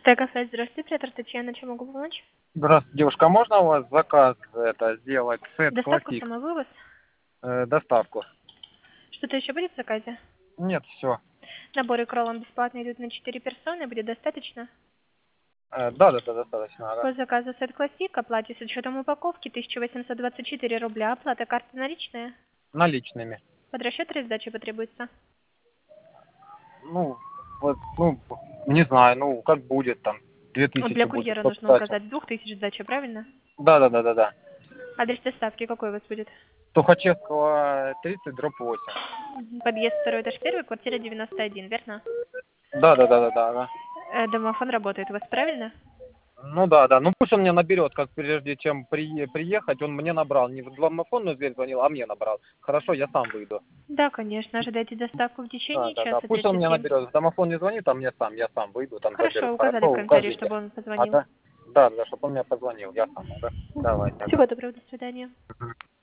Стекофест, здравствуйте, оператор Татьяна, чем могу помочь? Здравствуйте, девушка, а можно у вас заказ сделать сет Доставку, классик? самовывоз? Доставку? Что-то еще будет в заказе? Нет, все. Наборы кроллом бесплатно идут на 4 персоны, будет достаточно? Да, достаточно, ага. По заказу сет классик, оплате с учетом упаковки 1824 рубля, оплата карты наличная. Наличными. Под расчет или сдача потребуется? Ну, вот, ну, не знаю, ну, как будет там. Вот 2000 для будет, курьера чтоб нужно сдача. указать 2000 сдача, правильно? Да. Адрес доставки какой у вас будет? Тухачевского 30/8. Подъезд, второй этаж, первый, квартира 91, верно? Да, ага. Домофон работает у вас, правильно? Ну да. Ну пусть он мне наберет, как прежде чем приехать, он мне набрал. Не в домофонную дверь звонил, а мне набрал. Хорошо, я сам выйду. Да, конечно, ожидайте доставку в течение Да. часа Пусть он мне 30. наберет. В домофон не звонит, а я сам выйду, там заберу. Хорошо, указали Хорошо, в комментарии, укажите. чтобы он позвонил. Да, чтобы он мне позвонил, я сам, да. Давайте, ага. Всего доброго, до свидания. Мгм.